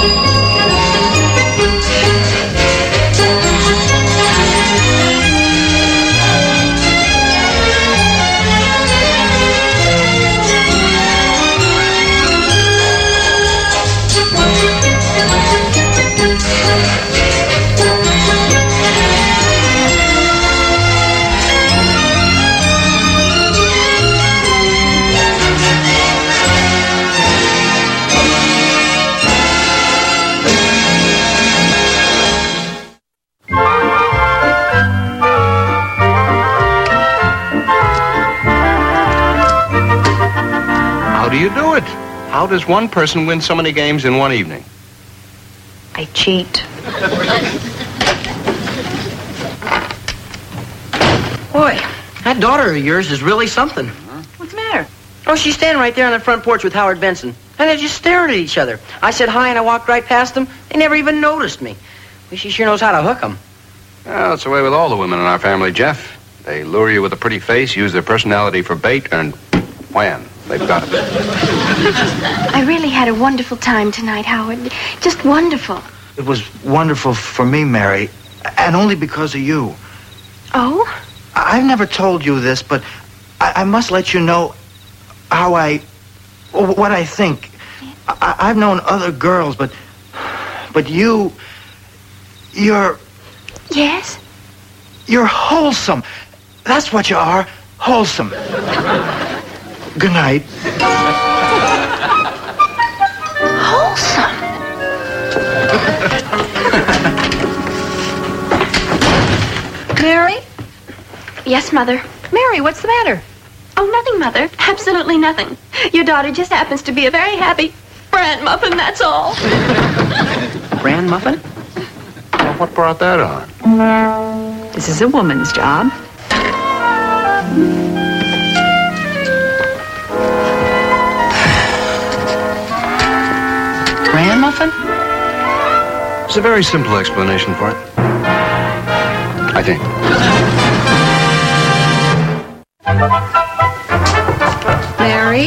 How does one person win so many games in one evening? I cheat. Boy, that daughter of yours is really something. What's the matter? Oh, she's standing right there on the front porch with Howard Benson. And they're just staring at each other. I said hi and I walked right past them. They never even noticed me. Well, she sure knows how to hook them. Well, that's the way with all the women in our family, Jeff. They lure you with a pretty face, use their personality for bait, and wham, they've got it. I really had a wonderful time tonight, Howard. Just wonderful. It was wonderful for me, Mary, and only because of you. Oh? I've never told you this, but I must let you know what I think. I've known other girls, but you're... Yes? You're wholesome. That's what you are, wholesome. Good night. Wholesome? Mary? Yes, Mother. Mary, what's the matter? Oh, nothing, Mother. Absolutely nothing. Your daughter just happens to be a very happy bran muffin, that's all. Bran muffin? Well, what brought that on? This is a woman's job. Bran muffin? There's a very simple explanation for it. I think. Mary?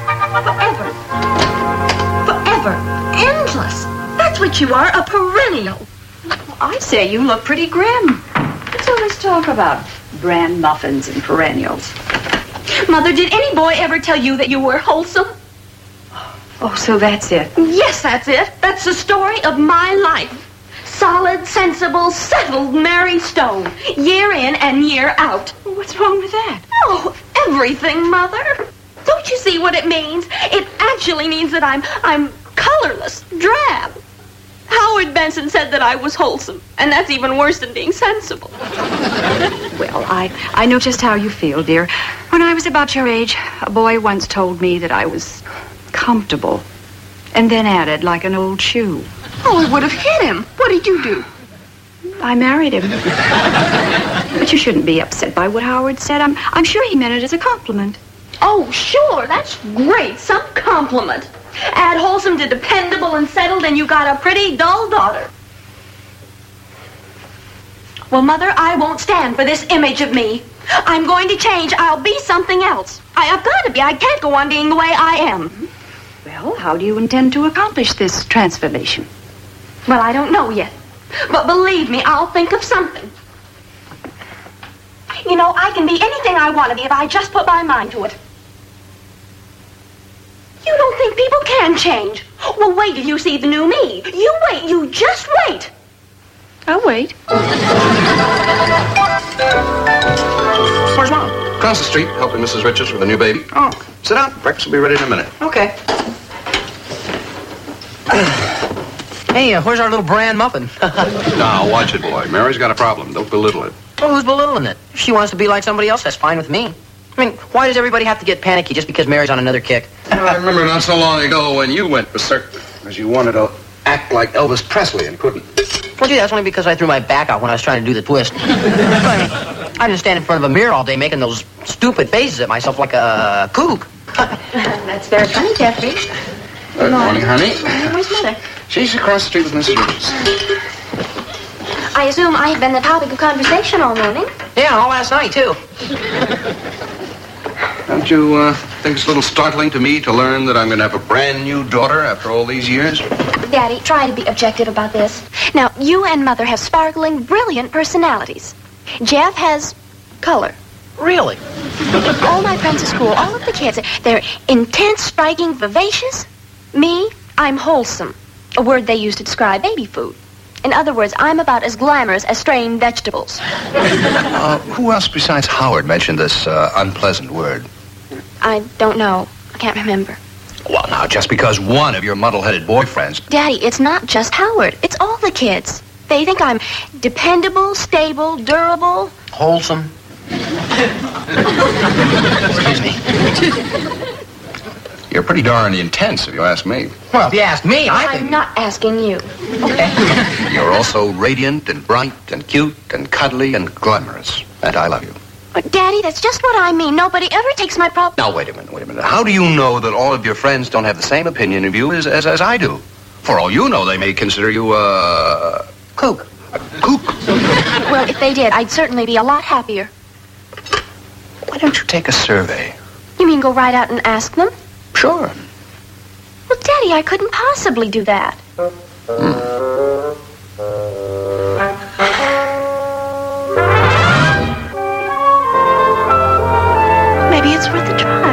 Forever. Endless. That's what you are, a perennial. Well, I say you look pretty grim. What's all this talk about bran muffins and perennials? Mother, did any boy ever tell you that you were wholesome? Oh, so that's it. Yes, that's it. That's the story of my life. Solid, sensible, settled Mary Stone. Year in and year out. Well, what's wrong with that? Oh, everything, Mother. Don't you see what it means? It actually means that I'm colorless, drab. Howard Benson said that I was wholesome, and that's even worse than being sensible. Well, I know just how you feel, dear. When I was about your age, a boy once told me that I was comfortable, and then added like an old shoe. Oh, I would have hit him. What did you do? I married him. But you shouldn't be upset by what Howard said. I'm sure he meant it as a compliment. Oh, sure, that's great. Some compliment. Add wholesome to dependable and settled, and you got a pretty dull daughter. Well, Mother, I won't stand for this image of me. I'm going to change. I'll be something else. I've got to be. I can't go on being the way I am. Well, how do you intend to accomplish this transformation? Well, I don't know yet. But believe me, I'll think of something. You know, I can be anything I want to be if I just put my mind to it. You don't think people can change? Well, wait till you see the new me. You wait. You just wait. I'll wait. Where's Mom? Across the street, helping Mrs. Richards with a new baby. Oh, Sit down. Breakfast will be ready in a minute. okay. Hey, where's our little bran muffin? Now, watch it, boy. Mary's got a problem. Don't belittle it. Well, who's belittling it? If she wants to be like somebody else, that's fine with me. I mean, why does everybody have to get panicky just because Mary's on another kick? I remember not so long ago when you went berserk because you wanted to act like Elvis Presley and couldn't. Well, gee, that's only because I threw my back out when I was trying to do the twist. I didn't stand in front of a mirror all day making those stupid faces at myself like a kook. That's very funny, Jeffrey. Good morning, honey. Where's Mother? She's across the street with Mrs. Richards. I assume I have been the topic of conversation all morning. Yeah, all last night, too. Don't you think it's a little startling to me to learn that I'm going to have a brand new daughter after all these years? Daddy, try to be objective about this. Now, you and Mother have sparkling, brilliant personalities. Jeff has color. Really? All my friends at school, all of the kids, they're intense, striking, vivacious. Me, I'm wholesome, a word they use to describe baby food. In other words, I'm about as glamorous as strained vegetables. Who else besides Howard mentioned this unpleasant word? I don't know. I can't remember. Well, now, just because one of your muddle-headed boyfriends... Daddy, it's not just Howard. It's all the kids. They think I'm dependable, stable, durable. Wholesome. Excuse me. You're pretty darn intense, if you ask me. Well, if you ask me, I'm not asking you. Okay. You're also radiant and bright and cute and cuddly and glamorous. And I love you. But, Daddy, that's just what I mean. Nobody ever takes my problem. Now, wait a minute. How do you know that all of your friends don't have the same opinion of you as I do? For all you know, they may consider you a kook. A kook. Well, if they did, I'd certainly be a lot happier. Why don't you take a survey? You mean go right out and ask them? Sure. Well, Daddy, I couldn't possibly do that. Maybe it's worth a try.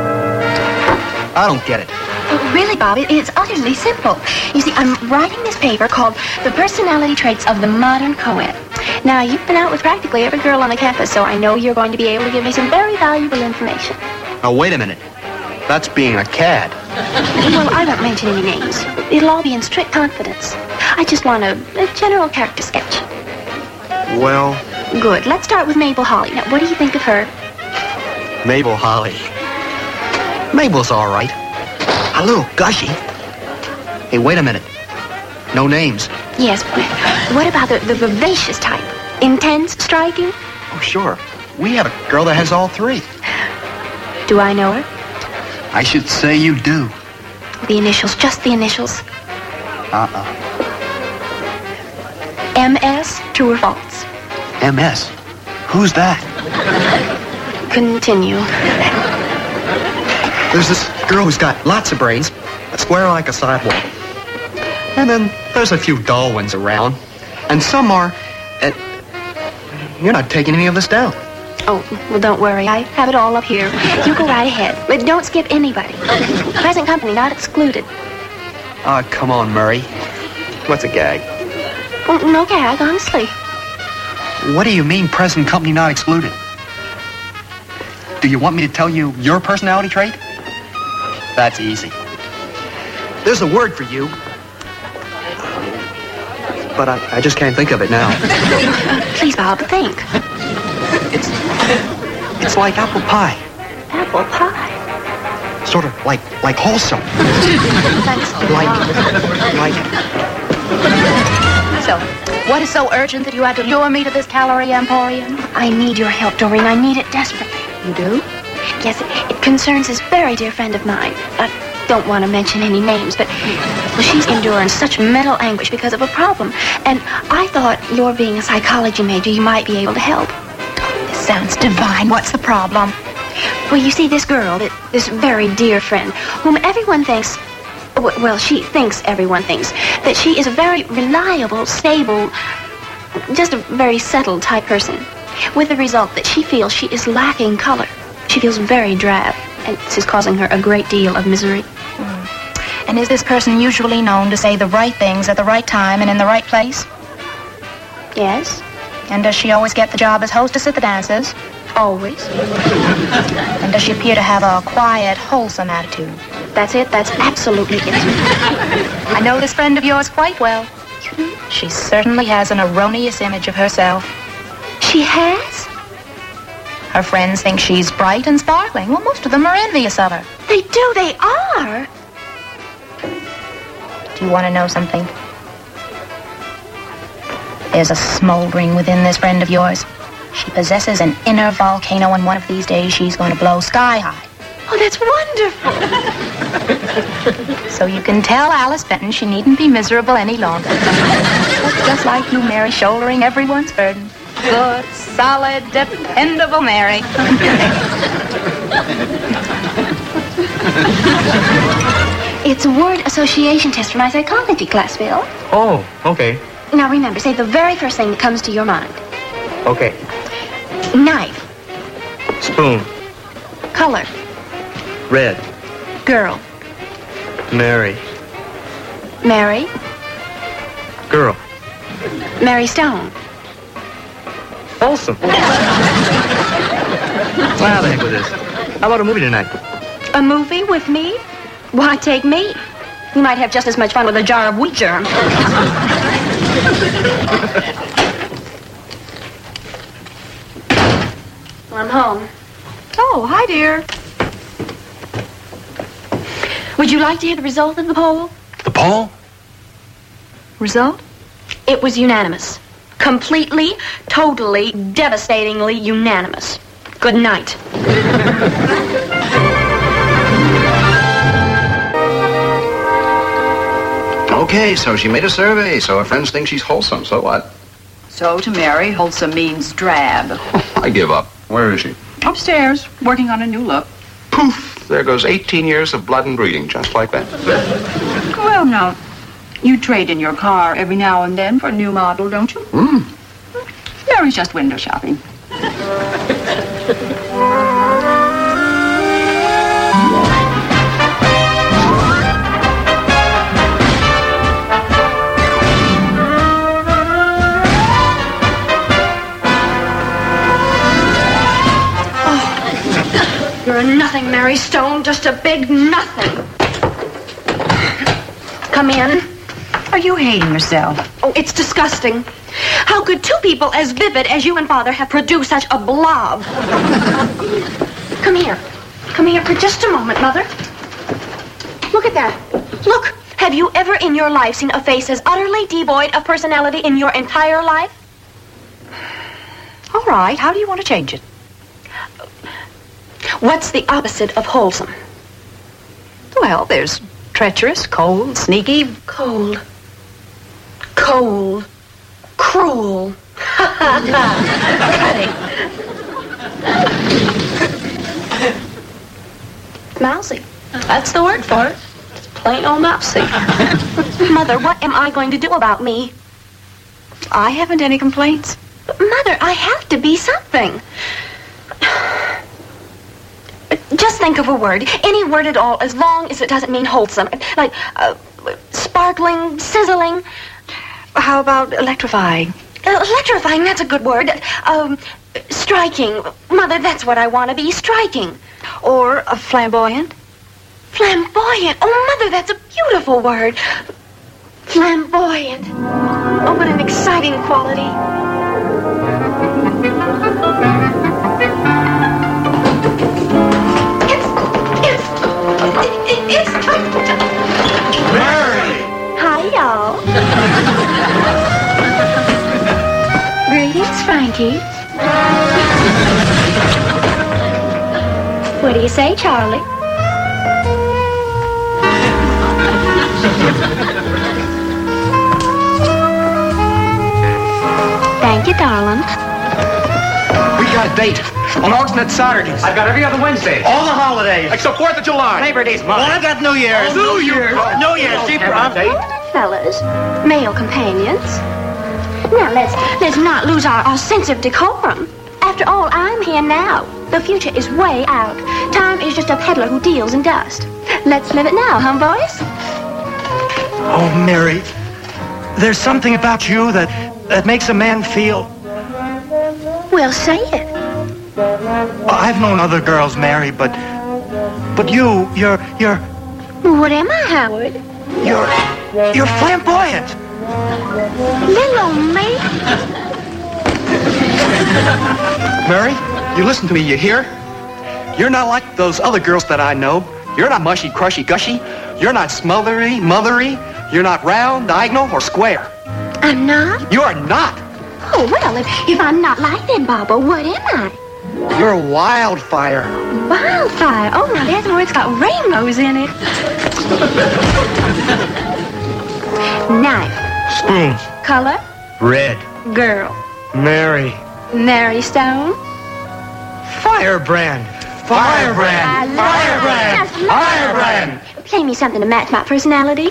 I don't get it. Really, Bob, it's utterly simple. You see, I'm writing this paper called The Personality Traits of the Modern Co-ed. Now, you've been out with practically every girl on the campus, so I know you're going to be able to give me some very valuable information. Now, wait a minute. That's being a cad. Well, I won't mention any names. It'll all be in strict confidence. I just want a general character sketch. Well, Good. Let's start with Mabel Holly. Now, what do you think of her? Mabel Holly. Mabel's all right. A little gushy. Hey, wait a minute. No names. Yes. What about the vivacious type? Intense, striking? Oh, sure. We have a girl that has all three. Do I know her? I should say you do. The initials, just the initials. MS, true or false? MS. Who's that? Continue. There's this girl who's got lots of brains, square like a sidewalk. And then there's a few dull ones around. And some are... you're not taking any of this down. Oh, well, don't worry. I have it all up here. You go right ahead. But don't skip anybody. Present company not excluded. Ah, come on, Murray. What's a gag? Well, no gag, honestly. What do you mean, present company not excluded? Do you want me to tell you your personality trait? That's easy. There's a word for you. But I just can't think of it now. Please, Bob, think. It's like apple pie. Apple pie. Sort of like wholesome. Thanks a Like... So, what is so urgent that you had to lure me to this calorie emporium? I need your help, Doreen. I need it desperately. You do? Yes, it concerns this very dear friend of mine. I don't want to mention any names, but well, she's enduring such mental anguish because of a problem. And I thought, your being a psychology major, you might be able to help. This sounds divine. What's the problem? Well, you see, this girl, this very dear friend, whom everyone thinks, well, she thinks everyone thinks, that she is a very reliable, stable, just a very settled type person, with the result that she feels she is lacking color. She feels very drab, and this is causing her a great deal of misery. And is this person usually known to say the right things at the right time and in the right place? Yes, And does she always get the job as hostess at the dances? always. And does she appear to have a quiet, wholesome attitude? That's it. That's absolutely it. I know this friend of yours quite well. She certainly has an erroneous image of herself. She has? Her friends think she's bright and sparkling. Well, most of them are envious of her. They do. They are. Do you want to know something? There's a smoldering within this friend of yours. She possesses an inner volcano, and one of these days she's going to blow sky high. Oh, that's wonderful. So you can tell Alice Benton she needn't be miserable any longer. Just like you, Mary, shouldering everyone's burden. Good, solid, dependable Mary. It's a word association test for my psychology class, Phil. Oh, okay. Now remember, say the very first thing that comes to your mind. Okay. Knife. Spoon. Color. Red. Girl. Mary. Mary. Girl. Mary Stone. Folsom. Well, how the heck with this? How about a movie tonight? A movie with me? Why, take me. You might have just as much fun with a jar of wheat germ. Well, I'm home. Oh, hi, dear. Would you like to hear the result of the poll? The poll? Result? It was unanimous. Completely, totally, devastatingly unanimous. Good night. Okay, so she made a survey, so her friends think she's wholesome. So what? So to Mary, wholesome means drab. I give up. Where is she? Upstairs, working on a new look. Poof! There goes 18 years of blood and breeding, just like that. Well, now, you trade in your car every now and then for a new model, don't you? Mary's just window shopping. You're nothing, Mary Stone. Just a big nothing. Come in. Are you hating yourself? Oh, it's disgusting. How could two people as vivid as you and Father have produced such a blob? Come here. Come here for just a moment, Mother. Look at that. Look. Have you ever in your life seen a face as utterly devoid of personality in your entire life? All right, how do you want to change it? What's the opposite of wholesome? Well, there's treacherous, cold, sneaky. Cold. Cold. Cruel. Cutting. Mousy. That's the word for it. It's plain old mousy. Mother, what am I going to do about me? I haven't any complaints. But Mother, I have to be something. Just think of a word. Any word at all, as long as it doesn't mean wholesome. Like, sparkling, sizzling. How about electrifying? Electrifying, that's a good word. Striking. Mother, that's what I want to be, striking. Or a flamboyant? Flamboyant. Oh, Mother, that's a beautiful word. Flamboyant. Oh, what an exciting quality. It's Mary! Hi, y'all. Greetings, Frankie. What do you say, Charlie? Thank you, darling. We got a date on alternate Saturdays. I've got every other Wednesday. All the holidays. Except 4th of July. Labor Day's mine. Well, I've got New Year's. New Year's. New Year's. Keep your date. Fellas, male companions. Now, let's not lose our sense of decorum. After all, I'm here now. The future is way out. Time is just a peddler who deals in dust. Let's live it now, huh, boys? Oh, Mary, there's something about you that makes a man feel... Well, say it. I've known other girls, Mary, but you're What am I, Howard? you're flamboyant. Little old me. Mary, you listen to me, you hear? You're not like those other girls that I know. You're not mushy, crushy, gushy. You're not smothery, mothery. You're not round, diagonal, or square. I'm not? You are not. Oh, well, if I'm not like that, Baba, what am I? You're a wildfire. Wildfire. Oh, now there's where it's got rainbows in it. Knife. Spoons. Color. Red. Girl. Mary. Mary Stone. Firebrand. Firebrand! Firebrand! Firebrand! Play me something to match my personality.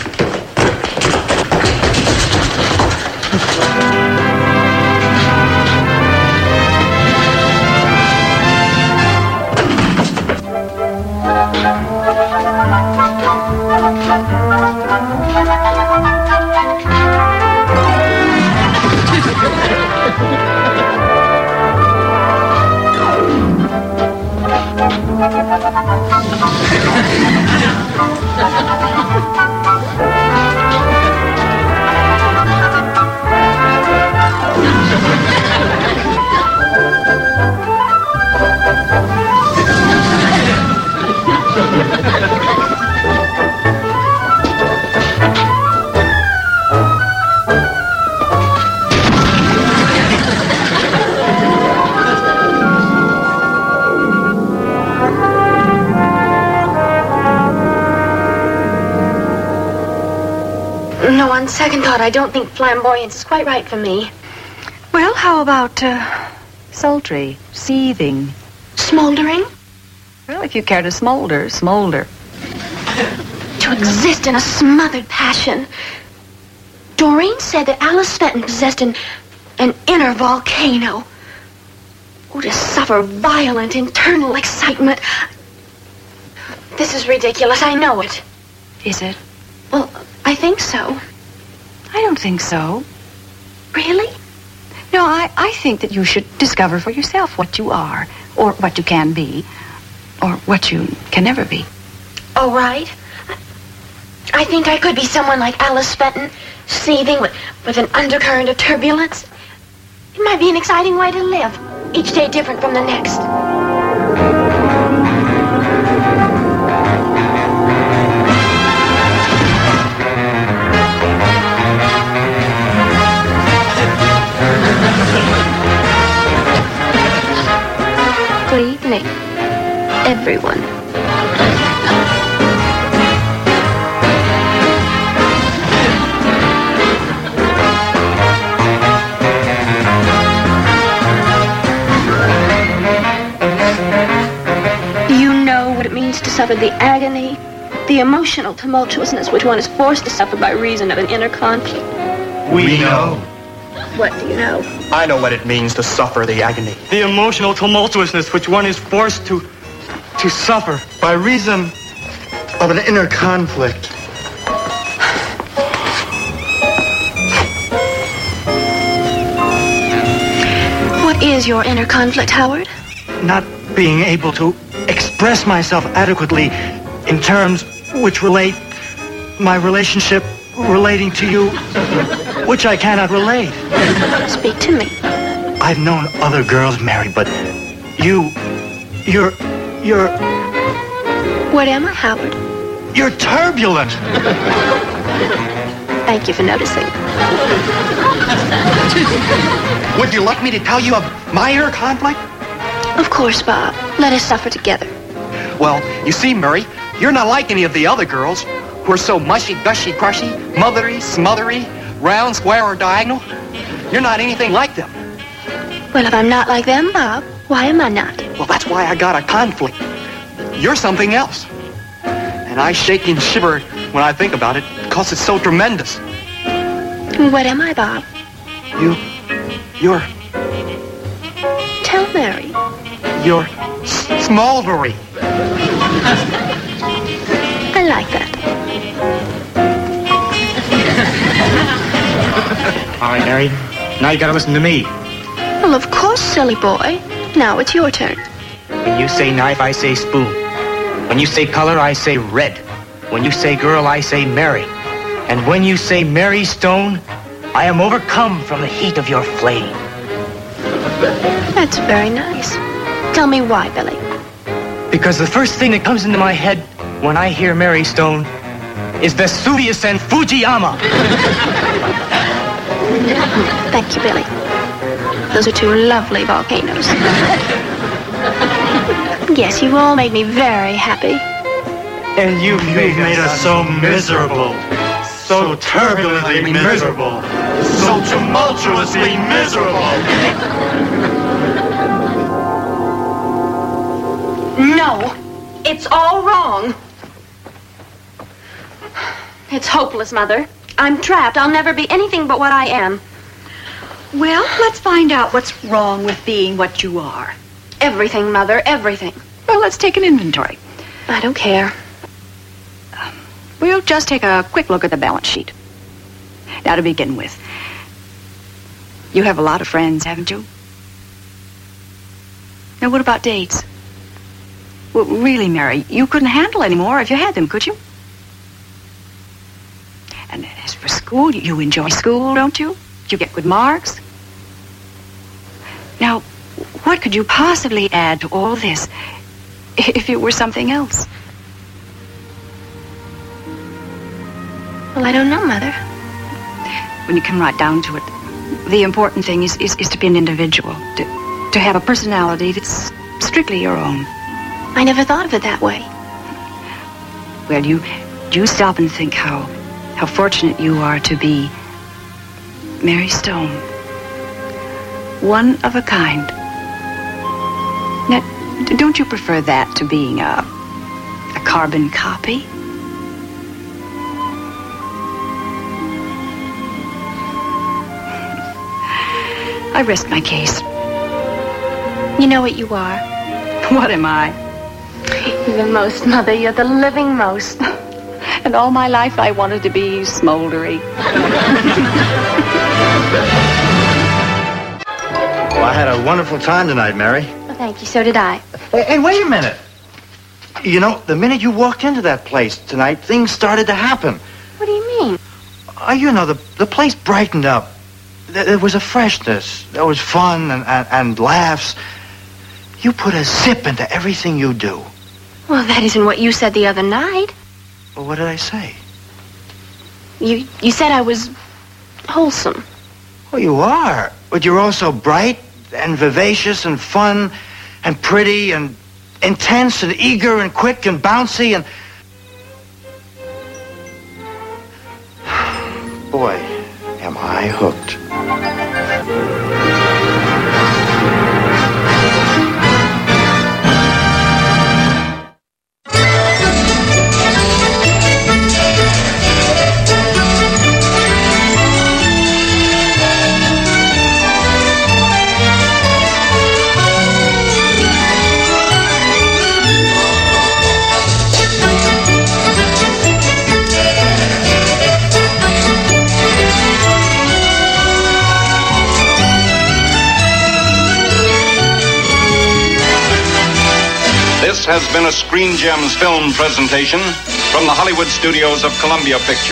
No, on second thought, I don't think flamboyance is quite right for me. Well, how about sultry, seething? Smoldering? Well, if you care to smolder, smolder. To exist in a smothered passion. Doreen said that Alice Fenton possessed an inner volcano. Oh, to suffer violent internal excitement. This is ridiculous, I know it. Is it? Well, I think so. I don't think so. Really? No, I think that you should discover for yourself what you are, or what you can be, or what you can never be. Oh, right. I think I could be someone like Alice Fenton, seething with an undercurrent of turbulence. It might be an exciting way to live, each day different from the next. Good evening, everyone. Do you know what it means to suffer the agony, the emotional tumultuousness which one is forced to suffer by reason of an inner conflict? We know. What do you know? I know what it means to suffer the agony. The emotional tumultuousness which one is forced to suffer by reason of an inner conflict. What is your inner conflict, Howard? Not being able to express myself adequately in terms which relate my relationship relating to you, which I cannot relate. Speak to me. I've known other girls, Mary, but you're... What am I, Howard? You're turbulent. Thank you for noticing. Would you like me to tell you of my inner conflict? Of course, Bob. Let us suffer together. Well, you see, Murray, you're not like any of the other girls who are so mushy, gushy, crushy, mothery, smothery, round, square, or diagonal. You're not anything like them. Well, if I'm not like them, Bob, why am I not? Well, that's why I got a conflict. You're something else. And I shake and shiver when I think about it because it's so tremendous. What am I, Bob? You're Tell Mary. You're smoldery. I like that. All right, Mary. Now you gotta listen to me. Well, of course, silly boy. Now it's your turn. When you say knife, I say spoon. When you say color, I say red. When you say girl, I say Mary. And when you say Mary Stone, I am overcome from the heat of your flame. That's very nice. Tell me why, Billy. Because the first thing that comes into my head when I hear Mary Stone is Vesuvius and Fujiyama. Thank you, Billy. Those are two lovely volcanoes. Yes, you've all made me very happy. And you've made us so miserable. So turbulently miserable. So tumultuously miserable. No, it's all wrong. It's hopeless, Mother. I'm trapped. I'll never be anything but what I am. Well, let's find out what's wrong with being what you are. Everything, Mother, everything. Well, let's take an inventory. I don't care. We'll just take a quick look at the balance sheet. Now, to begin with, you have a lot of friends, haven't you? Now, what about dates? Well, really, Mary, you couldn't handle any more if you had them, could you? And as for school, you enjoy school, don't you? You get good marks. Now, what could you possibly add to all this if it were something else? Well, I don't know, Mother. When you come right down to it, the important thing is to be an individual, to have a personality that's strictly your own. I never thought of it that way. Well, you stop and think how fortunate you are to be Mary Stone. One of a kind. Now, don't you prefer that to being a carbon copy? I rest my case. You know what you are? What am I? You're the most, Mother. You're the living most. And all my life I wanted to be smoldery. Well, I had a wonderful time tonight, Mary. Well, thank you. So did I. Hey, wait a minute. You know, the minute you walked into that place tonight, things started to happen. What do you mean? You know, the place brightened up. There was a freshness. There was fun and laughs. You put a zip into everything you do. Well, that isn't what you said the other night. Well, what did I say? You said I was wholesome. Well, you are. But you're also bright and vivacious and fun and pretty and intense and eager and quick and bouncy and... Boy, am I hooked. This has been a Screen Gems film presentation from the Hollywood studios of Columbia Pictures.